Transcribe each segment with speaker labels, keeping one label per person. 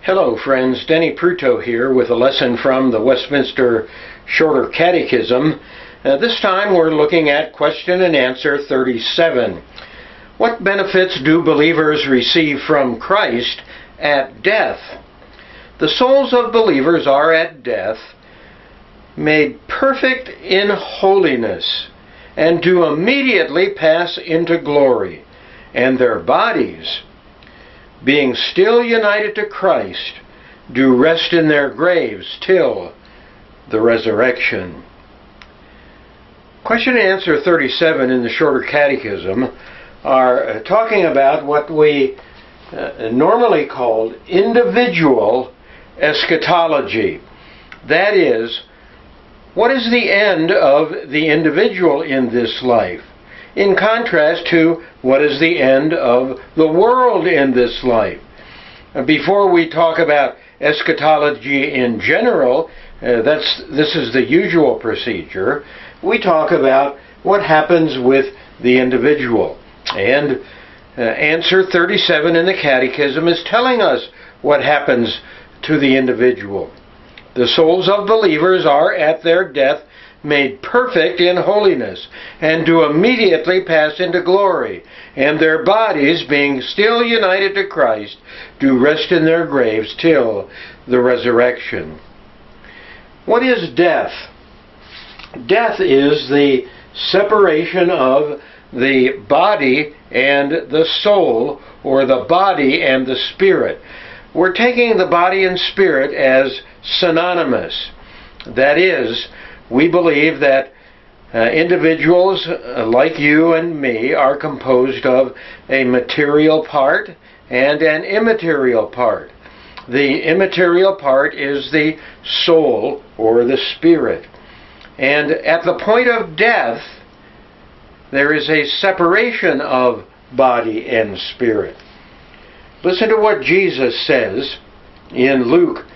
Speaker 1: Hello friends, Denny Pruto here with a lesson from the Westminster Shorter Catechism. This time we're looking at question and answer 37. What benefits do believers receive from Christ at death? The souls of believers are at death made perfect in holiness and do immediately pass into glory, and their bodies, being still united to Christ, do rest in their graves till the resurrection. Question and answer 37 in the Shorter Catechism are talking about what we normally call individual eschatology. That is, what is the end of the individual in this life, in contrast to what is the end of the world in this life. Before we talk about eschatology in general, this is the usual procedure, we talk about what happens with the individual. And answer 37 in the Catechism is telling us what happens to the individual. The souls of believers are at their death made perfect in holiness, and do immediately pass into glory, and their bodies, being still united to Christ, do rest in their graves till the resurrection. What is death? Death is the separation of the body and the soul, or the body and the spirit. We're taking the body and spirit as synonymous. That is, we believe that individuals like you and me are composed of a material part and an immaterial part. The immaterial part is the soul or the spirit. And at the point of death, there is a separation of body and spirit. Listen to what Jesus says in Luke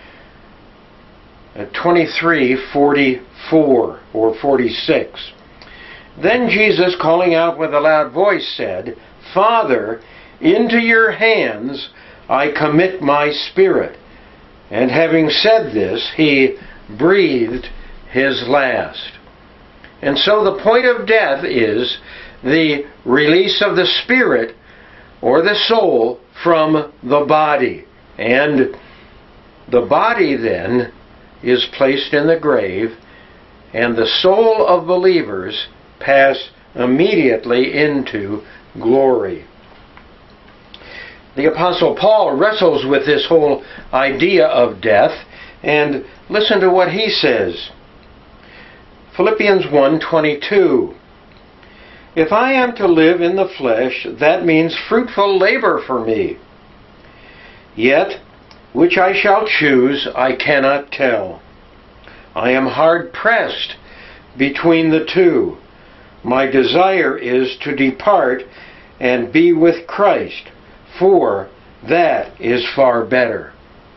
Speaker 1: 23:44 or 46. Then Jesus, calling out with a loud voice, said, Father, into your hands I commit my spirit. And having said this, he breathed his last. And so the point of death is the release of the spirit or the soul from the body. And the body then is placed in the grave, and the soul of believers pass immediately into glory. The Apostle Paul wrestles with this whole idea of death, and listen to what he says. Philippians 1:22. If I am to live in the flesh, that means fruitful labor for me. Yet, which I shall choose, I cannot tell. I am hard pressed between the two. My desire is to depart and be with Christ, for that is far better.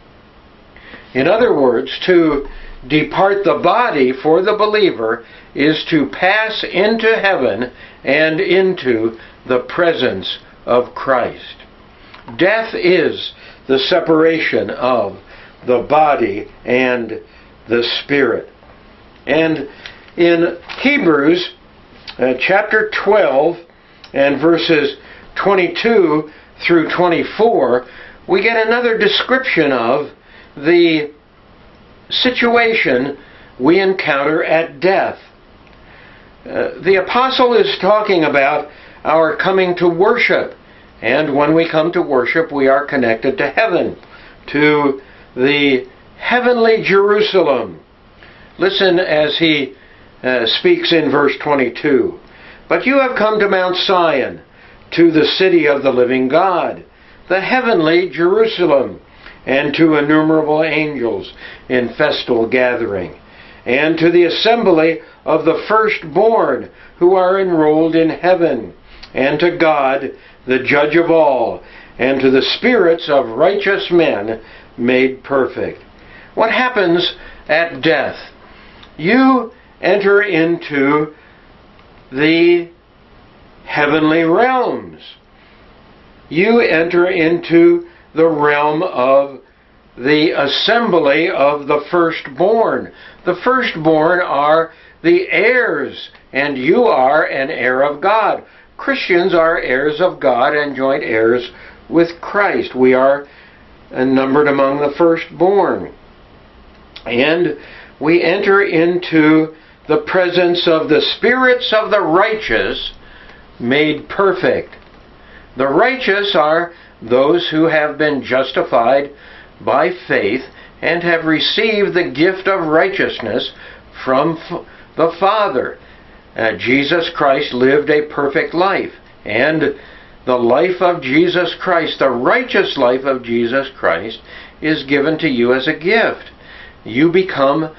Speaker 1: In other words, to depart the body for the believer is to pass into heaven and into the presence of Christ. Death is the separation of the body and the spirit. And in Hebrews chapter 12 and verses 22 through 24, we get another description of the situation we encounter at death. The apostle is talking about our coming to worship. And when we come to worship, we are connected to heaven, to the heavenly Jerusalem. Listen as he speaks in verse 22. But you have come to Mount Zion, to the city of the living God, the heavenly Jerusalem, and to innumerable angels in festal gathering, and to the assembly of the firstborn who are enrolled in heaven, and to God, the judge of all, and to the spirits of righteous men made perfect. What happens at death? You enter into the heavenly realms. You enter into the realm of the assembly of the firstborn. The firstborn are the heirs, and you are an heir of God. Christians are heirs of God and joint heirs with Christ. We are numbered among the firstborn. And we enter into the presence of the spirits of the righteous made perfect. The righteous are those who have been justified by faith and have received the gift of righteousness from the Father. Jesus Christ lived a perfect life, and the life of Jesus Christ, the righteous life of Jesus Christ, is given to you as a gift. You become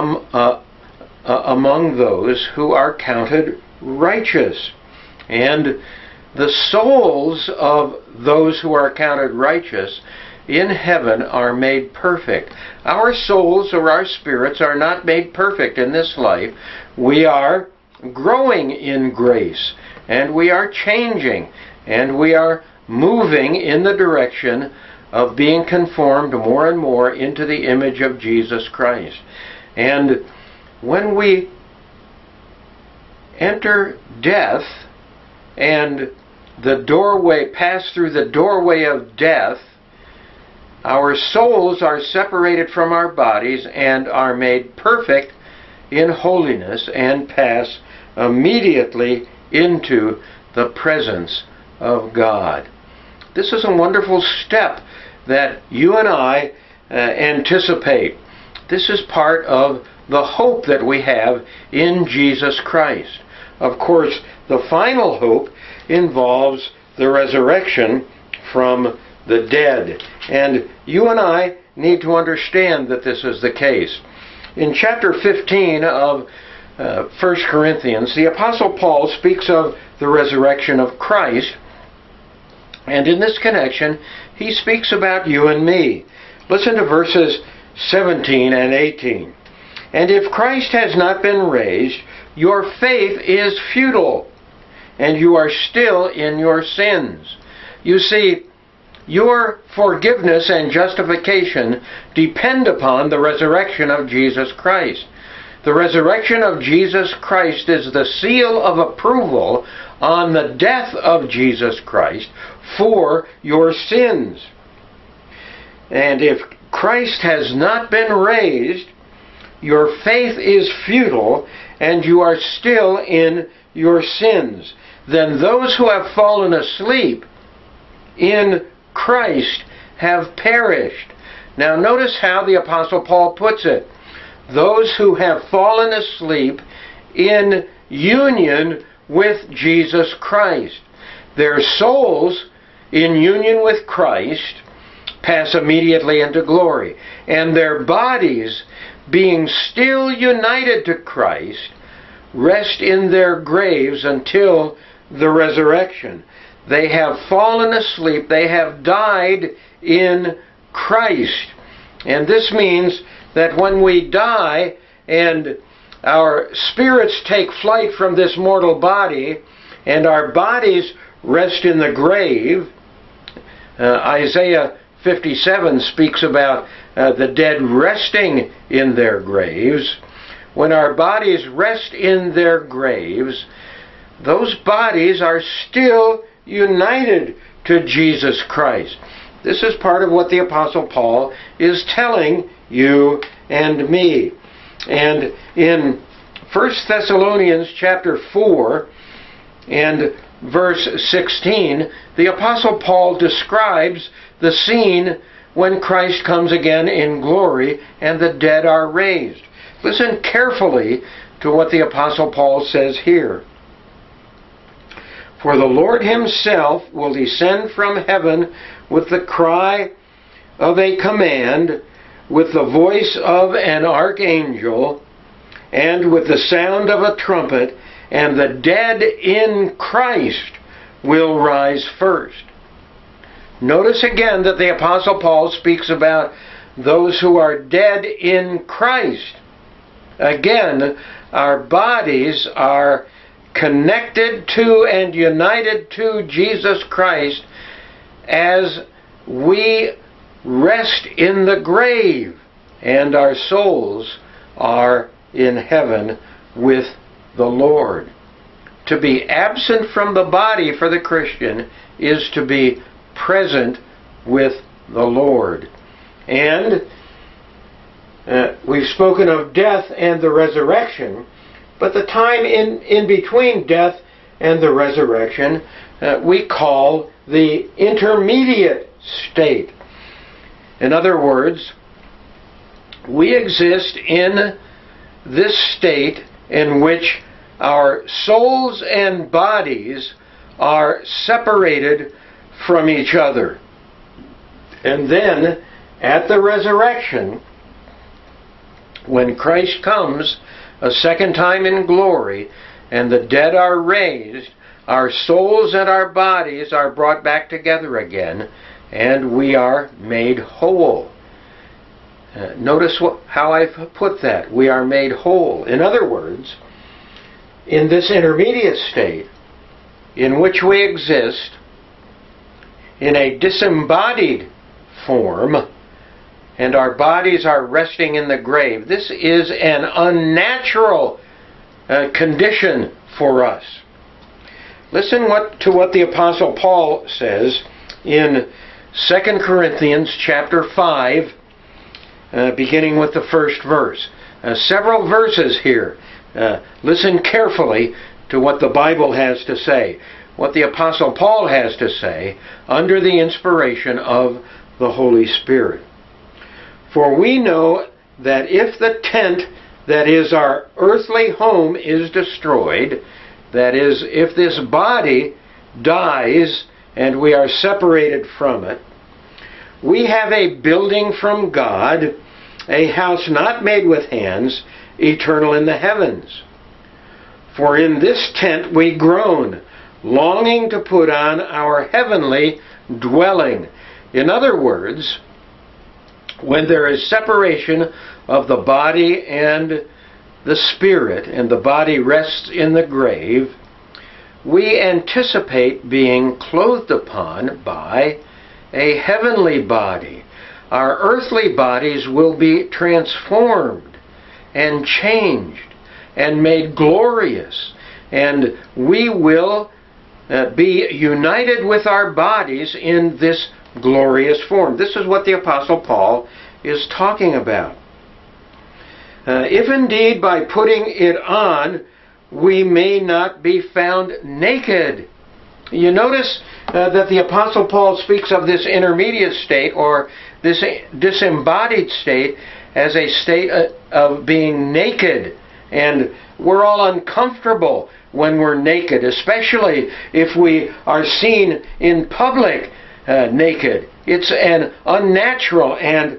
Speaker 1: among those who are counted righteous. And the souls of those who are counted righteous in heaven are made perfect. Our souls or our spirits are not made perfect in this life. We are growing in grace, and we are changing, and we are moving in the direction of being conformed more and more into the image of Jesus Christ. And when we enter death and pass through the doorway of death, our souls are separated from our bodies and are made perfect in holiness and pass immediately into the presence of God. This is a wonderful step that you and I anticipate. This is part of the hope that we have in Jesus Christ. Of course, the final hope involves the resurrection from the dead. And you and I need to understand that this is the case. In chapter 15 of 1 Corinthians, the Apostle Paul speaks of the resurrection of Christ. And in this connection, he speaks about you and me. Listen to verses 17 and 18. And if Christ has not been raised, your faith is futile, and you are still in your sins. You see, your forgiveness and justification depend upon the resurrection of Jesus Christ. The resurrection of Jesus Christ is the seal of approval on the death of Jesus Christ for your sins. And if Christ has not been raised, your faith is futile and you are still in your sins. Then those who have fallen asleep in Christ have perished. Now notice how the Apostle Paul puts it. Those who have fallen asleep in union with Jesus Christ. Their souls in union with Christ pass immediately into glory. And their bodies, being still united to Christ, rest in their graves until the resurrection. They have fallen asleep. They have died in Christ. And this means that when we die and our spirits take flight from this mortal body and our bodies rest in the grave, Isaiah 57 speaks about the dead resting in their graves. When our bodies rest in their graves, those bodies are still united to Jesus Christ. This is part of what the Apostle Paul is telling you and me. And in 1 Thessalonians chapter 4 and verse 16, the Apostle Paul describes the scene when Christ comes again in glory and the dead are raised. Listen carefully to what the Apostle Paul says here. For the Lord himself will descend from heaven with the cry of a command, with the voice of an archangel, and with the sound of a trumpet, and the dead in Christ will rise first. Notice again that the Apostle Paul speaks about those who are dead in Christ. Again, our bodies are connected to and united to Jesus Christ as we rest in the grave, and our souls are in heaven with the Lord. To be absent from the body for the Christian is to be present with the Lord. And we've spoken of death and the resurrection, but the time in between death and the resurrection we call the intermediate state. In other words, we exist in this state in which our souls and bodies are separated from each other. And then, at the resurrection, when Christ comes a second time in glory, and the dead are raised, our souls and our bodies are brought back together again, and we are made whole. Notice how I've put that. We are made whole. In other words, in this intermediate state, in which we exist in a disembodied form, and our bodies are resting in the grave, this is an unnatural condition for us. Listen to what the Apostle Paul says in 2 Corinthians chapter 5, beginning with the first verse. Several verses here. Listen carefully to what the Bible has to say, what the Apostle Paul has to say under the inspiration of the Holy Spirit. For we know that if the tent that is our earthly home is destroyed, that is, if this body dies and we are separated from it, we have a building from God, a house not made with hands, eternal in the heavens. For in this tent we groan, longing to put on our heavenly dwelling. In other words, when there is separation of the body and the spirit, and the body rests in the grave, we anticipate being clothed upon by a heavenly body. Our earthly bodies will be transformed and changed and made glorious, and we will be united with our bodies in this glorious form. This is what the Apostle Paul is talking about. If indeed by putting it on we may not be found naked. You notice that the Apostle Paul speaks of this intermediate state, or this disembodied state, as a state of being naked. And we're all uncomfortable when we're naked, especially if we are seen in public naked. It's an unnatural and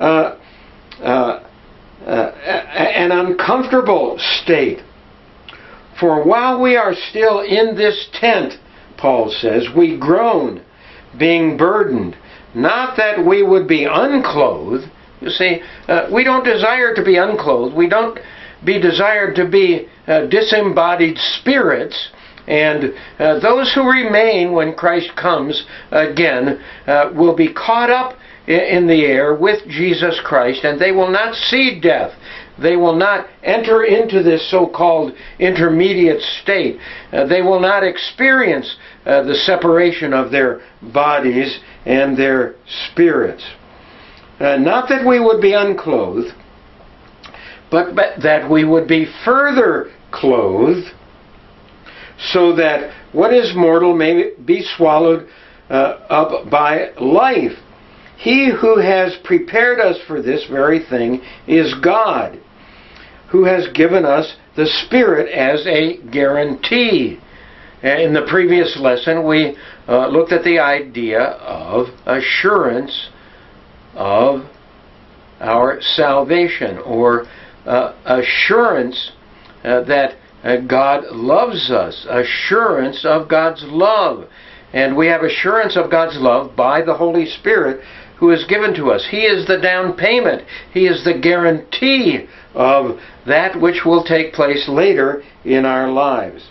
Speaker 1: an uncomfortable state. For while we are still in this tent, Paul says, we groan, being burdened, not that we would be unclothed. You see, we don't desire to be unclothed. We don't desire to be disembodied spirits. And those who remain when Christ comes again will be caught up in the air with Jesus Christ, and they will not see death. They will not enter into this so-called intermediate state. They will not experience the separation of their bodies and their spirits. Not that we would be unclothed, but that we would be further clothed, so that what is mortal may be swallowed up by life. He who has prepared us for this very thing is God, who has given us the Spirit as a guarantee. In the previous lesson, we looked at the idea of assurance of our salvation, or assurance that God loves us, assurance of God's love. And we have assurance of God's love by the Holy Spirit who is given to us. He is the down payment. He is the guarantee of that which will take place later in our lives.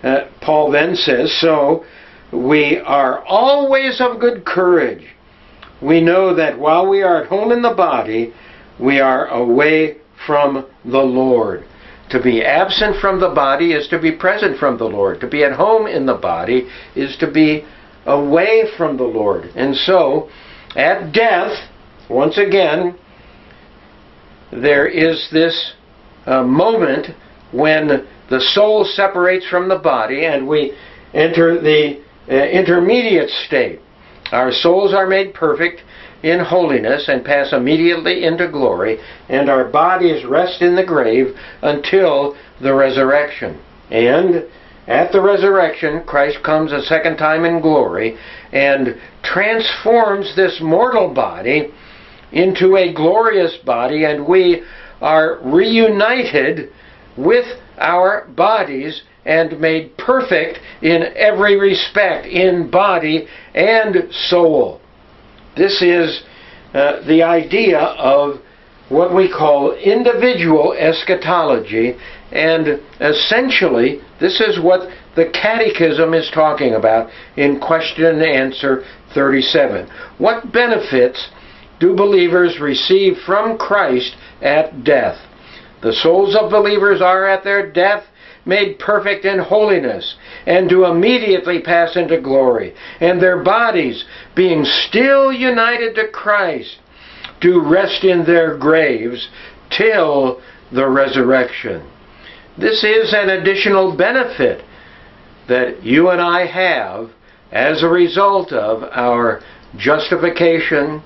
Speaker 1: Paul then says, so we are always of good courage. we know that while we are at home in the body, we are away from the Lord. To be absent from the body is to be present from the Lord. To be at home in the body is to be away from the Lord. And so, at death, once again, there is this moment when the soul separates from the body and we enter the intermediate state. Our souls are made perfect in holiness and pass immediately into glory, and our bodies rest in the grave until the resurrection. And at the resurrection, Christ comes a second time in glory and transforms this mortal body into a glorious body, and we are reunited with our bodies and made perfect in every respect, in body and soul. This is the idea of what we call individual eschatology, and essentially this is what the Catechism is talking about in question and answer 37. What benefits do believers receive from Christ at death? The souls of believers are at their death made perfect in holiness, and do immediately pass into glory. And their bodies, being still united to Christ, do rest in their graves till the resurrection. This is an additional benefit that you and I have as a result of our justification,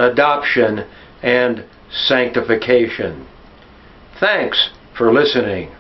Speaker 1: adoption, and sanctification. Thanks for listening.